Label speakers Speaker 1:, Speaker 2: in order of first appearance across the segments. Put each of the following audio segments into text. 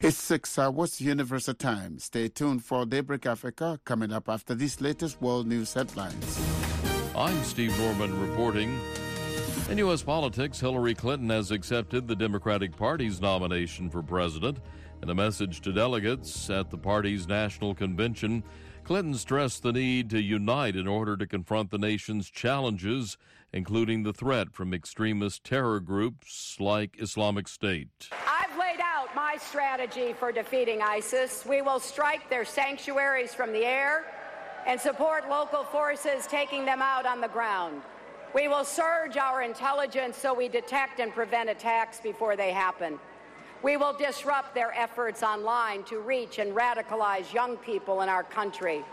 Speaker 1: It's 6 hours, Universal Time. Stay tuned for Daybreak Africa, coming up after these latest world news headlines.
Speaker 2: I'm Steve Norman reporting. In U.S. politics, Hillary Clinton has accepted the Democratic Party's nomination for president. In a message to delegates at the party's national convention, Clinton stressed the need to unite in order to confront the nation's challenges, including the threat from extremist terror groups like Islamic State.
Speaker 3: I've laid out my strategy for defeating ISIS. We will strike their sanctuaries from the air and support local forces taking them out on the ground. We will surge our intelligence so we detect and prevent attacks before they happen. We will disrupt their efforts online to reach and radicalize young people in our country.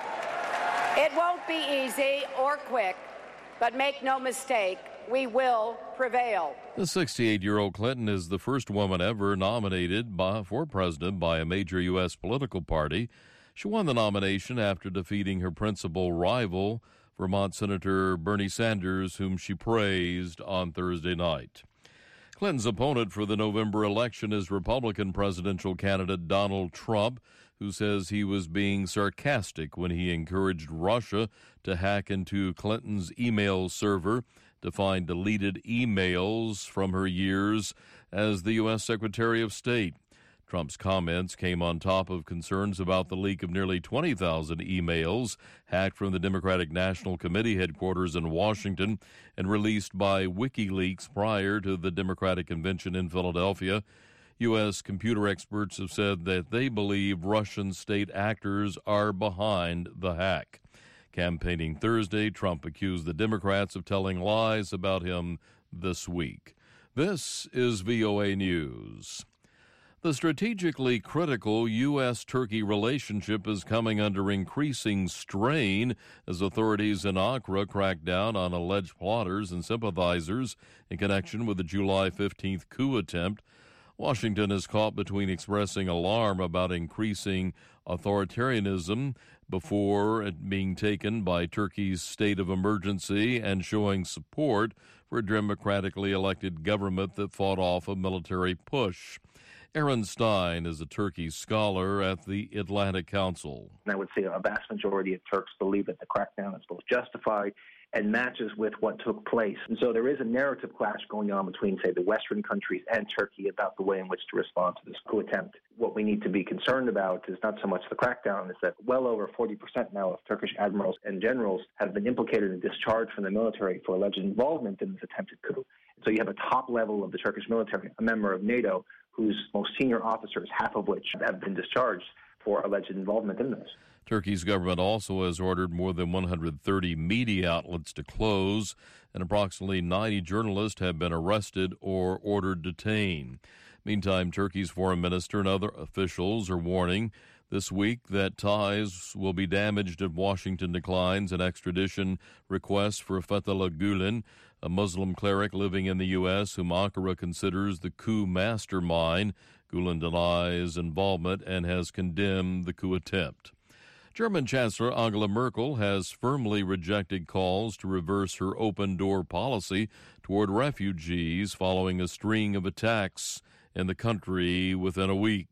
Speaker 3: It won't be easy or quick, but make no mistake, we will prevail.
Speaker 2: The 68-year-old Clinton is the first woman ever nominated for president by a major U.S. political party. She won the nomination after defeating her principal rival, Vermont Senator Bernie Sanders, whom she praised on Thursday night. Clinton's opponent for the November election is Republican presidential candidate Donald Trump, who says he was being sarcastic when he encouraged Russia to hack into Clinton's email server to find deleted emails from her years as the U.S. Secretary of State. Trump's comments came on top of concerns about the leak of nearly 20,000 emails hacked from the Democratic National Committee headquarters in Washington and released by WikiLeaks prior to the Democratic Convention in Philadelphia. U.S. computer experts have said that they believe Russian state actors are behind the hack. Campaigning Thursday, Trump accused the Democrats of telling lies about him this week. This is VOA News. The strategically critical U.S.-Turkey relationship is coming under increasing strain as authorities in Ankara crack down on alleged plotters and sympathizers in connection with the July 15th coup attempt. Washington is caught between expressing alarm about increasing authoritarianism before it being taken by Turkey's state of emergency and showing support for a democratically elected government that fought off a military push. Aaron Stein is a Turkey scholar at the Atlantic Council.
Speaker 4: I would say a vast majority of Turks believe that the crackdown is both justified and matches with what took place. And so there is a narrative clash going on between, say, the Western countries and Turkey about the way in which to respond to this coup attempt. What we need to be concerned about is not so much the crackdown, is that well over 40% now of Turkish admirals and generals have been implicated and discharged from the military for alleged involvement in this attempted coup. And so you have a top level of the Turkish military, a member of NATO, whose most senior officers, half of which have been discharged for alleged involvement in this.
Speaker 2: Turkey's government also has ordered more than 130 media outlets to close, and approximately 90 journalists have been arrested or ordered detained. Meantime, Turkey's foreign minister and other officials are warning this week that ties will be damaged if Washington declines an extradition request for Fethullah Gulen, a Muslim cleric living in the U.S. whom Ankara considers the coup mastermind. Gulen denies involvement and has condemned the coup attempt. German Chancellor Angela Merkel has firmly rejected calls to reverse her open-door policy toward refugees following a string of attacks in the country within a week.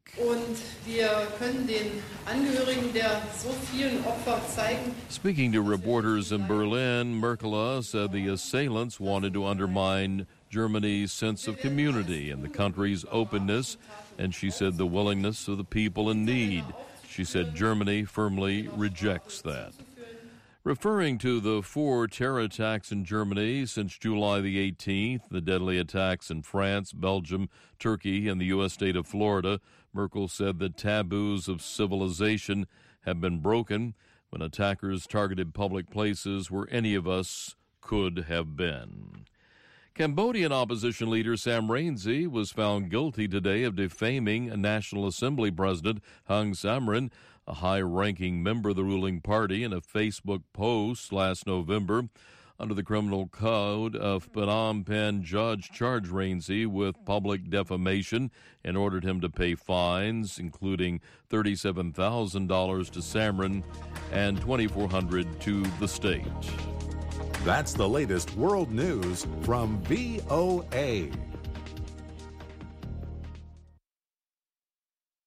Speaker 2: Speaking to reporters in Berlin, Merkel said the assailants wanted to undermine Germany's sense of community and the country's openness, and she said the willingness of the people in need. She said Germany firmly rejects that. Referring to the 4 terror attacks in Germany since July the 18th, the deadly attacks in France, Belgium, Turkey, and the U.S. state of Florida, Merkel said that taboos of civilization have been broken when attackers targeted public places where any of us could have been. Cambodian opposition leader Sam Rainsy was found guilty today of defaming National Assembly President Heng Samrin, a high-ranking member of the ruling party, in a Facebook post last November. Under the criminal code of Phnom Penh, judge charged Rainsy with public defamation and ordered him to pay fines, including $37,000 to Samrin and $2,400 to the state.
Speaker 5: That's the latest world news from VOA.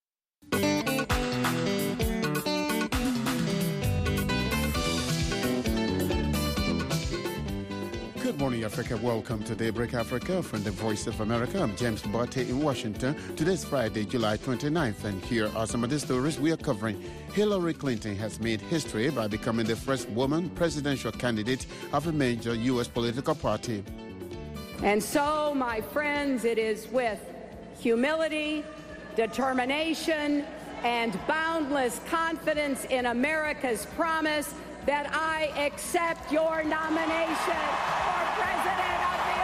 Speaker 1: morning, Africa. Welcome to Daybreak Africa from the Voice of America. I'm James Botte in Washington. Today's Friday, July 29th, and here are some of the stories we are covering. Hillary Clinton has made history by becoming the first woman presidential candidate of a major U.S. political party.
Speaker 3: And so, my friends, it is with humility, determination, and boundless confidence in America's promise that I accept your nomination for President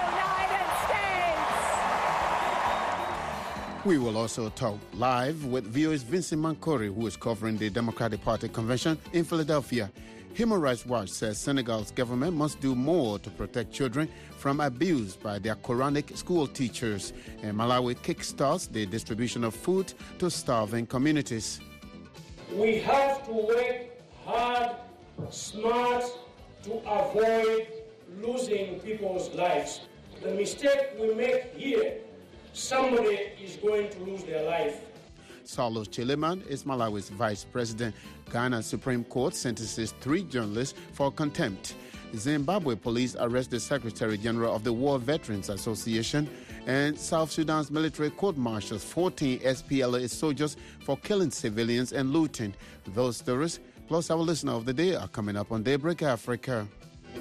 Speaker 3: of the United States.
Speaker 1: We will also talk live with VOA's Vincent Mankori, who is covering the Democratic Party convention in Philadelphia. Human Rights Watch says Senegal's government must do more to protect children from abuse by their Quranic school teachers. And Malawi kickstarts the distribution of food to starving communities.
Speaker 6: We have to work hard, smart, to avoid losing people's lives. The mistake we make here, somebody is going to lose their life.
Speaker 1: Saulo Chileman is Malawi's vice president. Ghana's Supreme Court sentences 3 journalists for contempt. Zimbabwe police arrest the Secretary General of the War Veterans Association. And South Sudan's military court martials 14 SPLA soldiers for killing civilians and looting. Those stories, plus our listener of the day, are coming up on Daybreak Africa.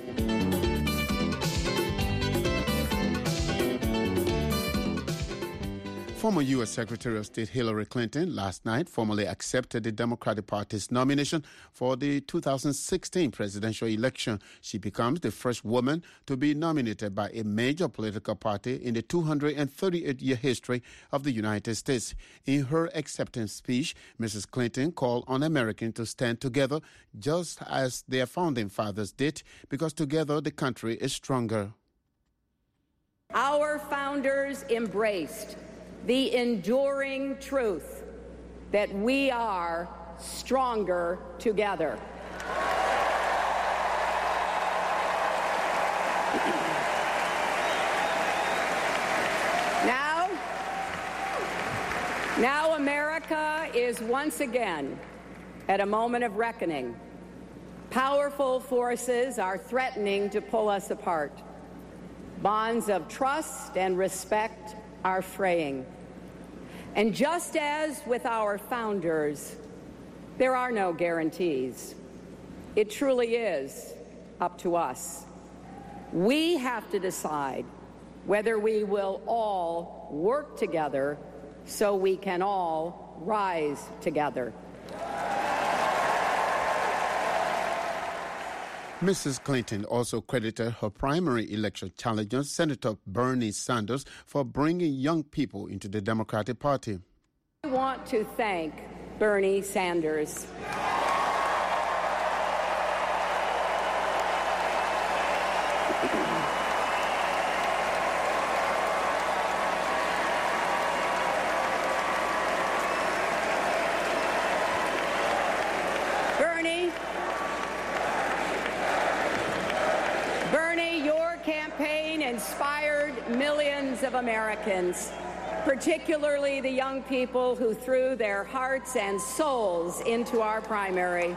Speaker 1: Former U.S. Secretary of State Hillary Clinton last night formally accepted the Democratic Party's nomination for the 2016 presidential election. She becomes the first woman to be nominated by a major political party in the 238-year history of the United States. In her acceptance speech, Mrs. Clinton called on Americans to stand together just as their founding fathers did, because together the country is stronger.
Speaker 3: Our founders embraced the enduring truth that we are stronger together. Now America is once again at a moment of reckoning. Powerful forces are threatening to pull us apart. Bonds of trust and respect are fraying. And just as with our founders, there are no guarantees. It truly is up to us. We have to decide whether we will all work together so we can all rise together.
Speaker 1: Mrs. Clinton also credited her primary election challenger, Senator Bernie Sanders, for bringing young people into the Democratic Party.
Speaker 3: I want to thank Bernie Sanders. Bernie, your campaign inspired millions of Americans, particularly the young people who threw their hearts and souls into our primary.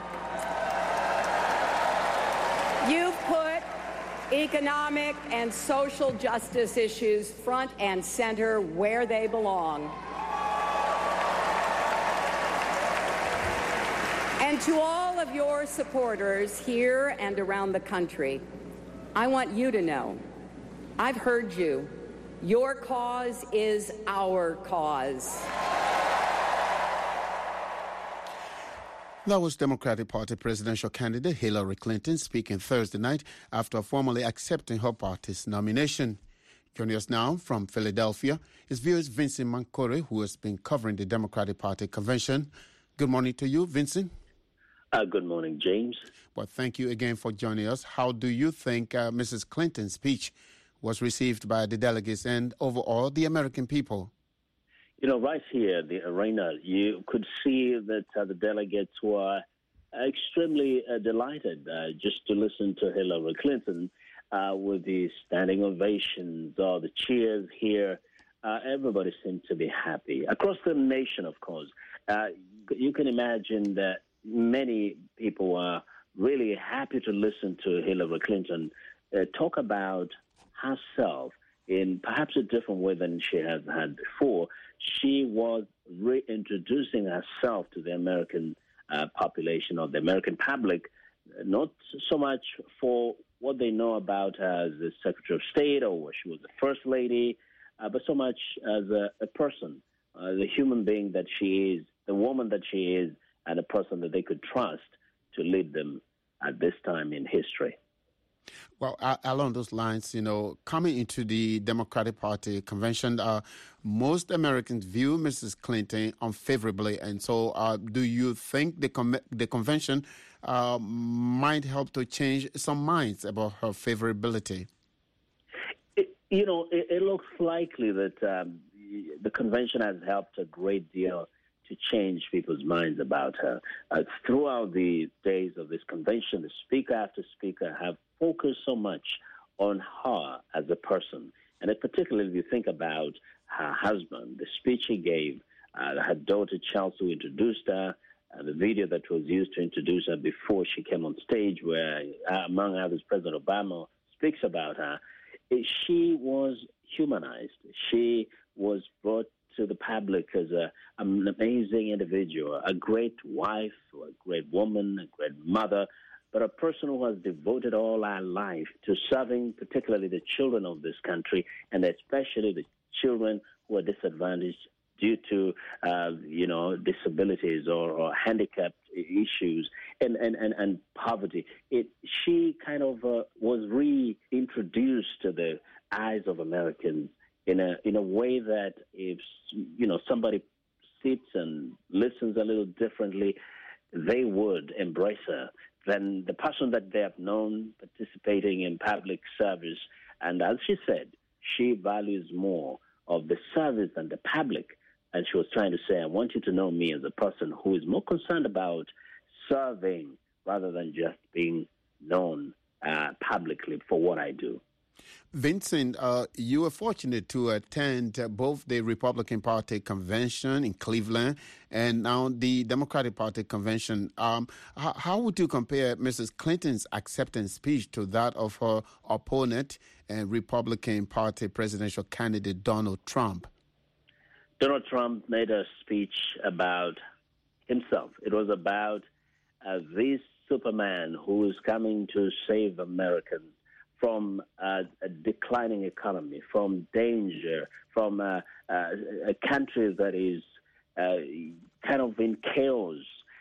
Speaker 3: You've put economic and social justice issues front and center where they belong. And to all of your supporters here and around the country, I want you to know, I've heard you. Your cause is our cause.
Speaker 1: That was Democratic Party presidential candidate Hillary Clinton speaking Thursday night after formally accepting her party's nomination. Joining us now from Philadelphia is VOA's Vincent Mankori, who has been covering the Democratic Party convention. Good morning to you, Vincent.
Speaker 7: Good morning, James.
Speaker 1: Well, thank you again for joining us. How do you think Mrs. Clinton's speech was received by the delegates and overall the American people?
Speaker 7: You know, right here, the arena, you could see that the delegates were extremely delighted just to listen to Hillary Clinton with the standing ovations or the cheers here. Everybody seemed to be happy. Across the nation, of course. You can imagine that many people were really happy to listen to Hillary Clinton talk about herself in perhaps a different way than she has had before. She was reintroducing herself to the American population or the American public, not so much for what they know about her as the Secretary of State or what she was the First Lady, but so much as a person, the human being that she is, the woman that she is, and a person that they could trust to lead them at this time in history.
Speaker 1: Well, along those lines, coming into the Democratic Party convention, most Americans view Mrs. Clinton unfavorably. And so do you think the convention might help to change some minds about her favorability?
Speaker 7: It looks likely that the convention has helped a great deal to change people's minds about her. Throughout the days of this convention, the speaker after speaker have focused so much on her as a person. And particularly if you think about her husband, the speech he gave, her daughter Chelsea introduced her, the video that was used to introduce her before she came on stage where, among others, President Obama speaks about her. She was humanized. She was brought to the public as an amazing individual, a great wife, a great woman, a great mother, but a person who has devoted all her life to serving particularly the children of this country, and especially the children who are disadvantaged due to, disabilities or handicapped issues and poverty. She kind of was reintroduced to the eyes of Americans in a way that if somebody sits and listens a little differently, they would embrace her than the person that they have known participating in public service. And as she said, she values more of the service than the public. And she was trying to say, I want you to know me as a person who is more concerned about serving rather than just being known publicly for what I do.
Speaker 1: Vincent, you were fortunate to attend both the Republican Party convention in Cleveland and now the Democratic Party convention. How would you compare Mrs. Clinton's acceptance speech to that of her opponent and Republican Party presidential candidate Donald Trump?
Speaker 7: Donald Trump made a speech about himself. It was about this Superman who is coming to save Americans from a declining economy, from danger, from a country that is kind of in chaos.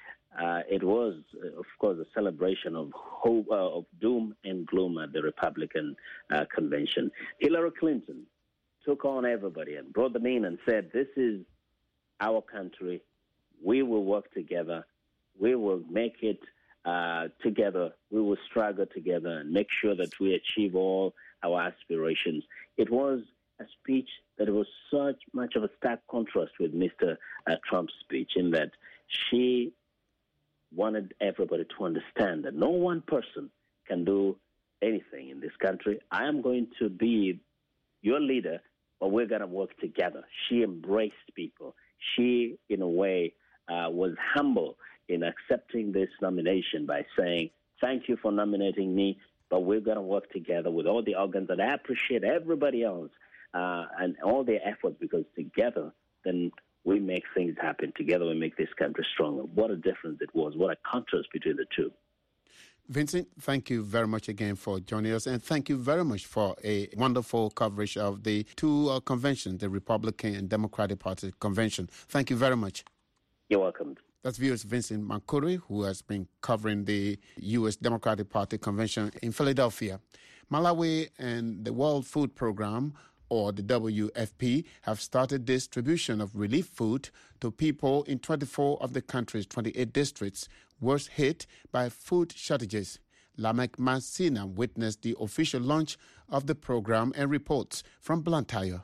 Speaker 7: It was, of course, a celebration of hope, of doom and gloom at the Republican convention. Hillary Clinton took on everybody and brought them in and said, this is our country. We will work together. We will make it together. We will struggle together and make sure that we achieve all our aspirations. It was a speech that was such much of a stark contrast with Mr. Trump's speech in that she wanted everybody to understand that no one person can do anything in this country. I am going to be your leader, but we're going to work together. She embraced people. She, in a way, was humble in accepting this nomination by saying, thank you for nominating me, but we're going to work together with all the organs. And I appreciate everybody else and all their efforts, because together, then we make things happen. Together, we make this country stronger. What a difference it was. What a contrast between the two.
Speaker 1: Vincent, thank you very much again for joining us, and thank you very much for a wonderful coverage of the two conventions, the Republican and Democratic Party convention. Thank you very much.
Speaker 7: You're welcome.
Speaker 1: That's viewers Vincent Mankuri, who has been covering the U.S. Democratic Party convention in Philadelphia. Malawi and the World Food Program, or the WFP, have started distribution of relief food to people in 24 of the country's 28 districts worst hit by food shortages. Lamek Masina witnessed the official launch of the program and reports from Blantyre.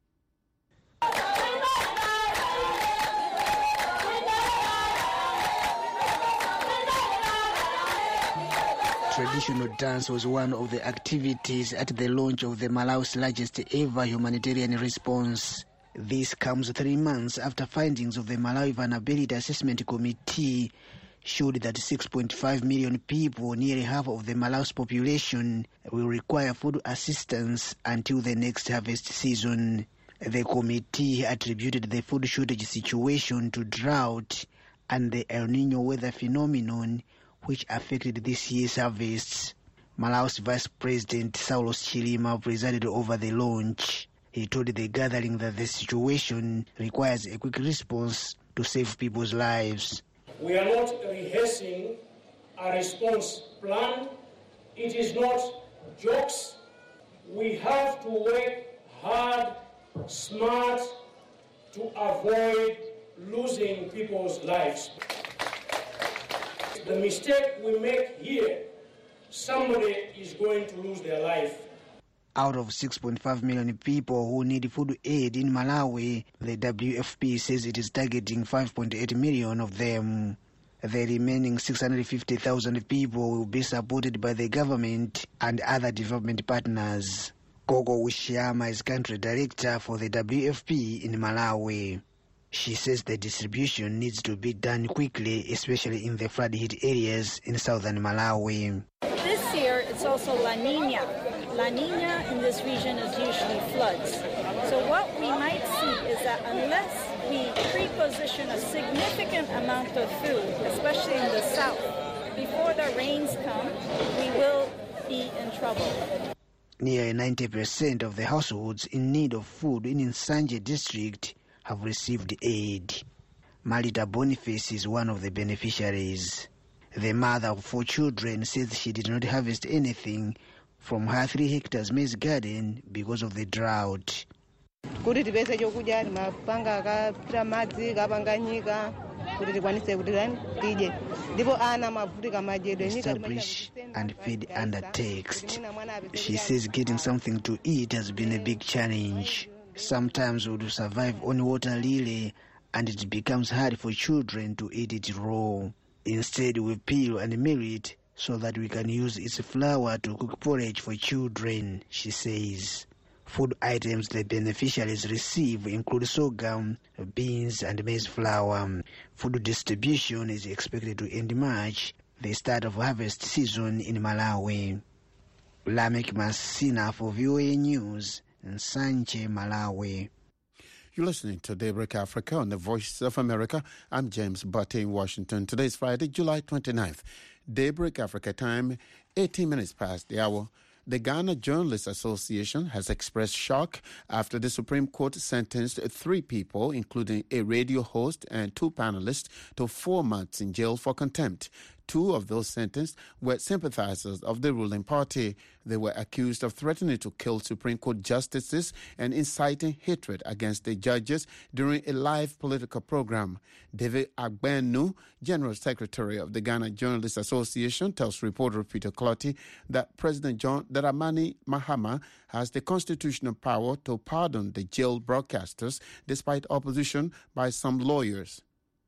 Speaker 8: Traditional dance was one of the activities at the launch of the Malawi's largest ever humanitarian response. This comes 3 months after findings of the Malawi Vulnerability Assessment Committee showed that 6.5 million people, nearly half of the Malawi's population, will require food assistance until the next harvest season. The committee attributed the food shortage situation to drought and the El Nino weather phenomenon, which affected this year's harvests. Malawi's Vice President Saulos Chilima presided over the launch. He told the gathering that the situation requires a quick response to save people's lives.
Speaker 6: We are not rehearsing a response plan. It is not jokes. We have to work hard, smart, to avoid losing people's lives. The mistake we make here, somebody is going to lose their life.
Speaker 8: Out of 6.5 million people who need food aid in Malawi, the WFP says it is targeting 5.8 million of them. The remaining 650,000 people will be supported by the government and other development partners. Gogo Wishiyama is country director for the WFP in Malawi. She says the distribution needs to be done quickly, especially in the flood-hit areas in southern Malawi.
Speaker 9: This year, it's also La Nina. La Nina in this region is usually floods. So what we might see is that unless we pre-position a significant amount of food, especially in the south, before the rains come, we will be in trouble.
Speaker 8: Nearly 90% of the households in need of food in Nsanje district have received aid. Marita Boniface is one of the beneficiaries. The mother of 4 children says she did not harvest anything from her 3 hectares maize garden because of the drought. Establish and feed under text. She says getting something to eat has been a big challenge. Sometimes we would survive on water lily and it becomes hard for children to eat it raw. Instead, we peel and mill it so that we can use its flour to cook porridge for children, she says. Food items the beneficiaries receive include sorghum, beans, and maize flour. Food distribution is expected to end March, the start of harvest season in Malawi. Lamek Masina for VOA News in Nsanje, Malawi.
Speaker 1: You're listening to Daybreak Africa on the Voice of America. I'm James Butte in Washington. Today is Friday, July 29th. Daybreak Africa time, 18 minutes past the hour. The Ghana Journalists Association has expressed shock after the Supreme Court sentenced 3 people, including a radio host and 2 panelists, to 4 months in jail for contempt. 2 of those sentenced were sympathizers of the ruling party. They were accused of threatening to kill Supreme Court justices and inciting hatred against the judges during a live political program. David Agbenu, General Secretary of the Ghana Journalists Association, tells reporter Peter Clotty that President John Dramani Mahama has the constitutional power to pardon the jailed broadcasters despite opposition by some lawyers.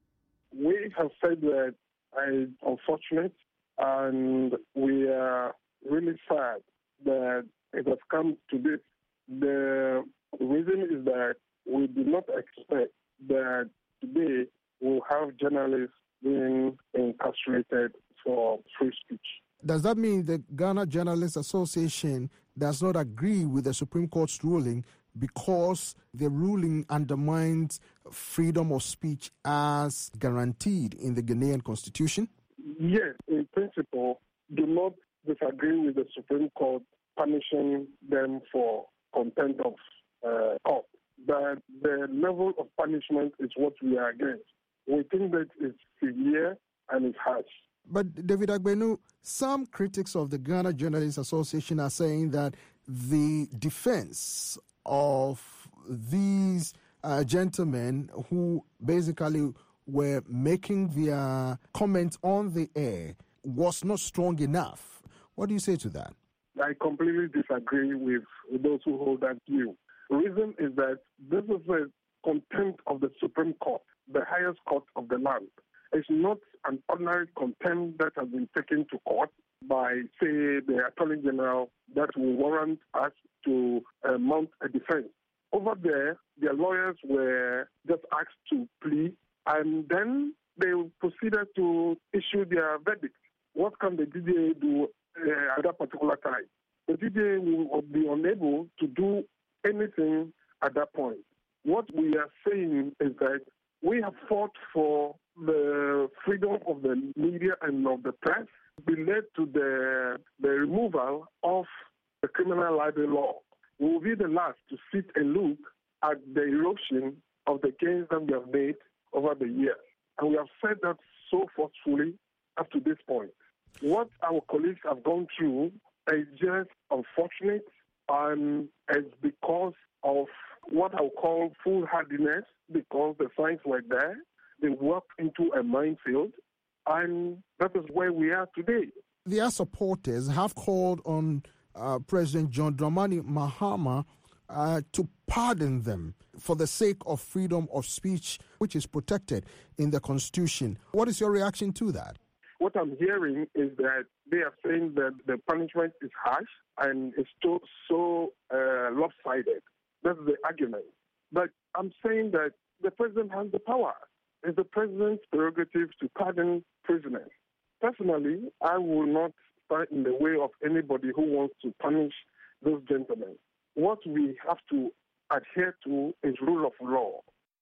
Speaker 10: We have said that it's unfortunate, and we are really sad that it has come to this. The reason is that we did not expect that today we'll have journalists being incarcerated for free speech.
Speaker 11: Does that mean the Ghana Journalists Association does not agree with the Supreme Court's ruling because the ruling undermines freedom of speech as guaranteed in the Ghanaian Constitution?
Speaker 10: Yes, in principle, do not disagree with the Supreme Court punishing them for contempt of court. But the level of punishment is what we are against. We think that it's severe and it's harsh.
Speaker 11: But David Agbenu, some critics of the Ghana Journalists Association are saying that the defense of these gentlemen who basically were making their comments on the air was not strong enough. What do you say to that?
Speaker 10: I completely disagree with those who hold that view. The reason is that this is a contempt of the Supreme Court, the highest court of the land. It's not an ordinary contempt that has been taken to court by, say, the Attorney General that will warrant us to mount a defense. Over there, their lawyers were just asked to plead, and then they proceeded to issue their verdict. What can the DGA do at that particular time? The DGA will be unable to do anything at that point. What we are saying is that we have fought for the freedom of the media and of the press. We led to the removal of the criminal libel law. We will be the last to sit and look at the erosion of the gains that we have made over the years. And we have said that so forcefully up to this point. What our colleagues have gone through is just unfortunate, and it's because of what I would call foolhardiness, because the signs were there. They walked into a minefield, and that is where we are today.
Speaker 11: Their supporters have called on President John Dramani Mahama to pardon them for the sake of freedom of speech, which is protected in the Constitution. What is your reaction to that?
Speaker 10: What I'm hearing is that they are saying that the punishment is harsh and it's so lopsided. That's the argument. But I'm saying that the president has the power. It's the president's prerogative to pardon prisoners. Personally, I will not stand in the way of anybody who wants to punish those gentlemen. What we have to adhere to is rule of law.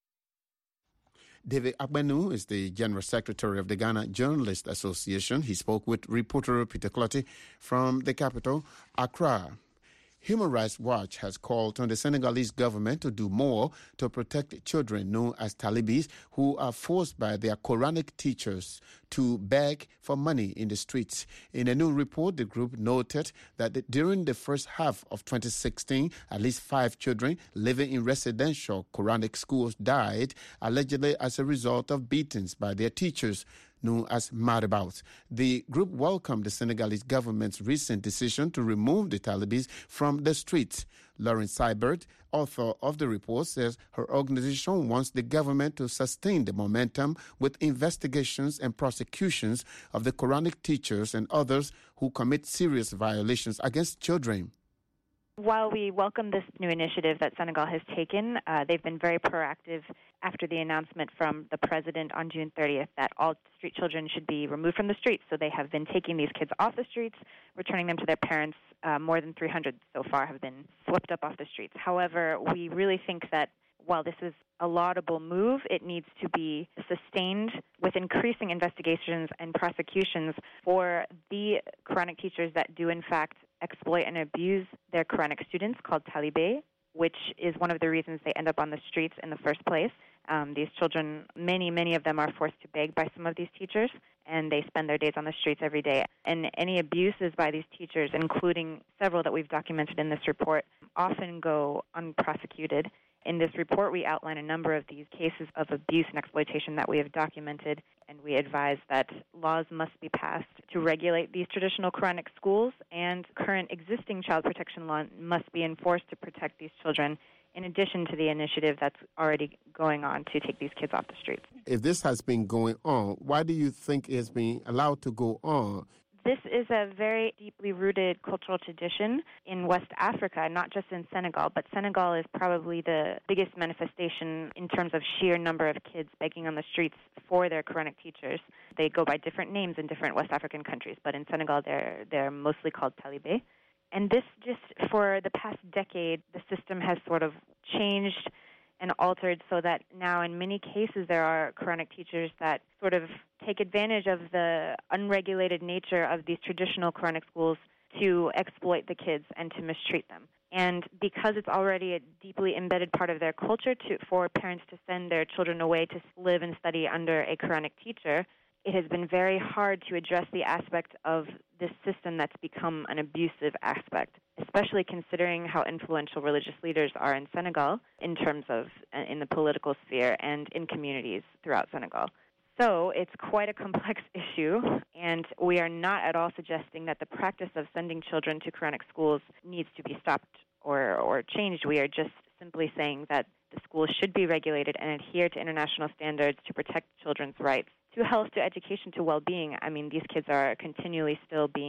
Speaker 1: David Agbenu is the General Secretary of the Ghana Journalists Association. He spoke with reporter Peter Clotty from the capital, Accra. Human Rights Watch has called on the Senegalese government to do more to protect children known as Talibis who are forced by their Quranic teachers to beg for money in the streets. In a new report, the group noted that during the first half of 2016, at least 5 children living in residential Quranic schools died, allegedly as a result of beatings by their teachers, known as marabouts. The group welcomed the Senegalese government's recent decision to remove the Talibis from the streets. Lauren Seibert, author of the report, says her organization wants the government to sustain the momentum with investigations and prosecutions of the Quranic teachers and others who commit serious violations against children.
Speaker 12: While we welcome this new initiative that Senegal has taken, they've been very proactive after the announcement from the president on June 30th that all street children should be removed from the streets. So they have been taking these kids off the streets, returning them to their parents. More than 300 so far have been swept up off the streets. However, we really think that while this is a laudable move, it needs to be sustained with increasing investigations and prosecutions for the Quranic teachers that do, in fact, exploit and abuse their Quranic students, called talibé, which is one of the reasons they end up on the streets in the first place. These children, many of them are forced to beg by some of these teachers, and they spend their days on the streets every day. And any abuses by these teachers, including several that we've documented in this report, often go unprosecuted. In this report, we outline a number of these cases of abuse and exploitation that we have documented, and we advise that laws must be passed to regulate these traditional Quranic schools, and current existing child protection law must be enforced to protect these children, in addition to the initiative that's already going on to take these kids off the streets.
Speaker 1: If this has been going on, why do you think it's being allowed to go on?
Speaker 12: This is a very deeply rooted cultural tradition in West Africa, not just in Senegal, but Senegal is probably the biggest manifestation in terms of sheer number of kids begging on the streets for their Quranic teachers. They go by different names in different West African countries, but in Senegal they're mostly called talibé. And this just, for the past decade, the system has sort of changed and altered so that now in many cases there are Quranic teachers that sort of take advantage of the unregulated nature of these traditional Quranic schools to exploit the kids and to mistreat them. And because it's already a deeply embedded part of their culture for parents to send their children away to live and study under a Quranic teacher, it has been very hard to address the aspect of this system that's become an abusive aspect, especially considering how influential religious leaders are in Senegal in terms of in the political sphere and in communities throughout Senegal. So it's quite a complex issue, and we are not at all suggesting that the practice of sending children to Quranic schools needs to be stopped or changed. We are just simply saying that the schools should be regulated and adhere to international standards to protect children's rights to health, to education, to well-being. I mean, these kids are continually still being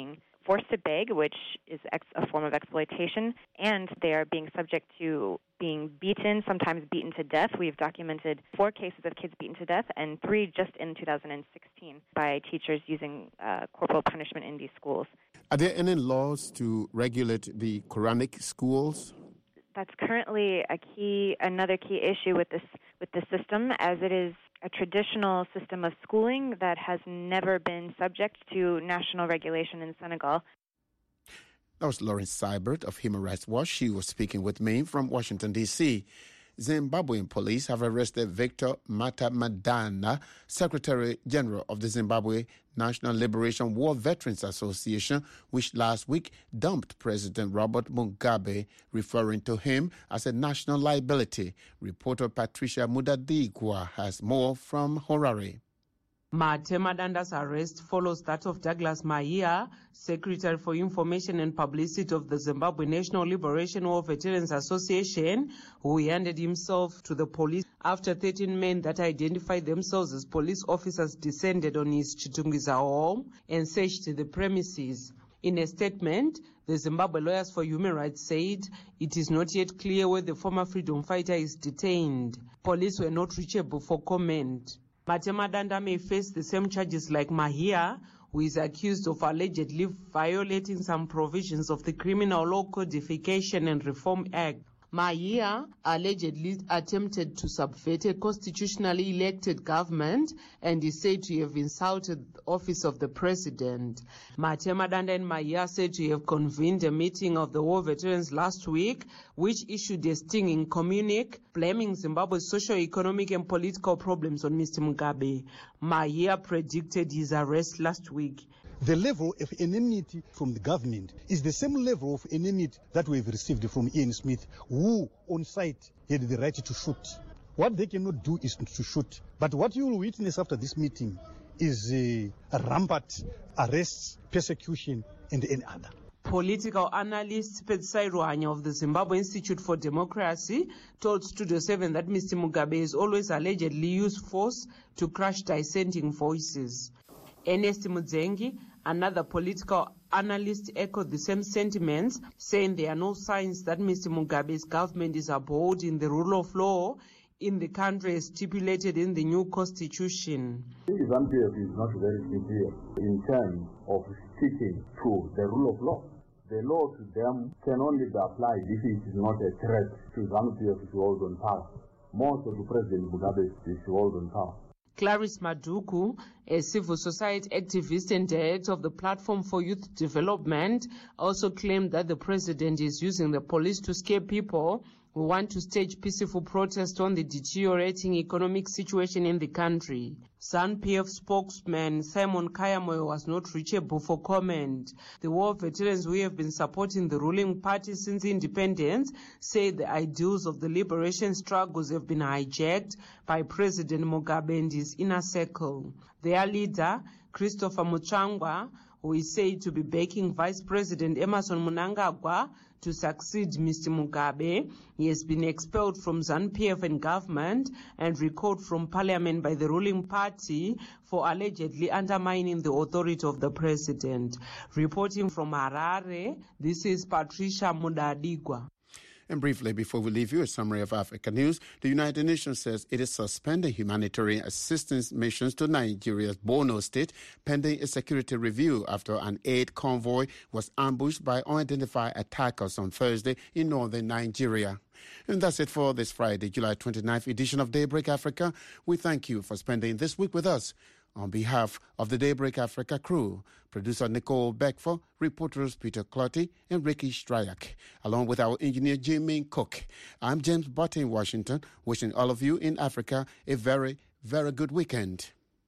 Speaker 12: forced to beg, which is a form of exploitation, and they are being subject to being beaten, sometimes beaten to death. We've documented 4 cases of kids beaten to death and 3 just in 2016 by teachers using corporal punishment in these schools.
Speaker 1: Are there any laws to regulate the Quranic schools?
Speaker 12: That's currently another key issue with the system, as it is a traditional system of schooling that has never been subject to national regulation in Senegal.
Speaker 1: That was Lauren Seibert of Human Rights Watch. She was speaking with me from Washington, D.C. Zimbabwean police have arrested Victor Matamadana, Secretary General of the Zimbabwe National Liberation War Veterans Association, which last week dumped President Robert Mugabe, referring to him as a national liability. Reporter Patricia Mudadigwa has more from Harare.
Speaker 13: Matemadanda's arrest follows that of Douglas Mahia, Secretary for Information and Publicity of the Zimbabwe National Liberation War Veterans Association, who handed himself to the police after 13 men that identified themselves as police officers descended on his Chitungiza home and searched the premises. In a statement, the Zimbabwe Lawyers for Human Rights said it is not yet clear where the former freedom fighter is detained. Police were not reachable for comment. Matemadanda may face the same charges like Mahia, who is accused of allegedly violating some provisions of the Criminal Law Codification and Reform Act. Mahia allegedly attempted to subvert a constitutionally elected government and is said to have insulted the office of the president. Matemadanda and Mahia said to have convened a meeting of the war veterans last week, which issued a stinging communique blaming Zimbabwe's socio-economic and political problems on Mr. Mugabe. Mahia predicted his arrest last week.
Speaker 14: The level of enmity from the government is the same level of enmity that we've received from Ian Smith, who on site had the right to shoot. What they cannot do is to shoot. But what you will witness after this meeting is a rampant arrests, persecution, and any other.
Speaker 13: Political analyst Petsai Ruanya of the Zimbabwe Institute for Democracy told Studio 7 that Mr. Mugabe has always allegedly used force to crush dissenting voices. Ernest Mudzengi, another political analyst, echoed the same sentiments, saying there are no signs that Mr. Mugabe's government is upholding the rule of law in the country as stipulated in the new constitution.
Speaker 15: ZANU-PF is not very sincere in terms of sticking to the rule of law. The law to them can only be applied if it is not a threat to ZANU-PF to hold on power. Most of the President Mugabe is to hold on power.
Speaker 13: Clarice Maduku, a civil society activist and director of the Platform for Youth Development, also claimed that the president is using the police to scare people who want to stage peaceful protests on the deteriorating economic situation in the country. ZANU-PF spokesman Simon Kayamoyo was not reachable for comment. The war veterans who have been supporting the ruling party since independence say the ideals of the liberation struggles have been hijacked by President Mugabe and his inner circle. Their leader, Christopher Muchangwa, who is said to be backing Vice President Emmerson Mnangagwa to succeed Mr. Mugabe, he has been expelled from ZANU-PF and government and recalled from parliament by the ruling party for allegedly undermining the authority of the president. Reporting from Harare, this is Patricia Mudadigwa.
Speaker 1: And briefly, before we leave you, a summary of Africa news. The United Nations says it is suspending humanitarian assistance missions to Nigeria's Borno state pending a security review after an aid convoy was ambushed by unidentified attackers on Thursday in northern Nigeria. And that's it for this Friday, July 29th edition of Daybreak Africa. We thank you for spending this week with us. On behalf of the Daybreak Africa crew, producer Nicole Beckford, reporters Peter Clotty and Ricky Stryak, along with our engineer Jimmy Cook, I'm James Butt in Washington, wishing all of you in Africa a very, very good weekend.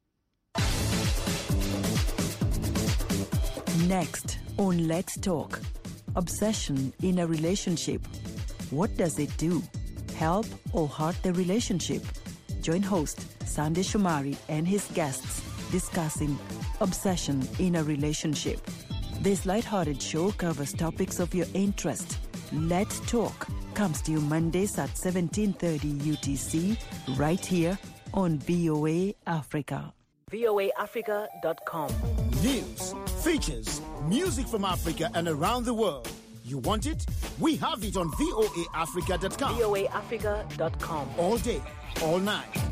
Speaker 16: Next on Let's Talk, obsession in a relationship. What does it do? Help or hurt the relationship? Join host Sandy Shumari and his guests discussing obsession in a relationship. This lighthearted show covers topics of your interest. Let's Talk comes to you Mondays at 17:30 UTC right here on VOA Africa.
Speaker 17: voaafrica.com.
Speaker 5: News,
Speaker 17: features, music from Africa and around the world. You want it? We have it on voaafrica.com.
Speaker 18: voaafrica.com.
Speaker 17: All day, all night.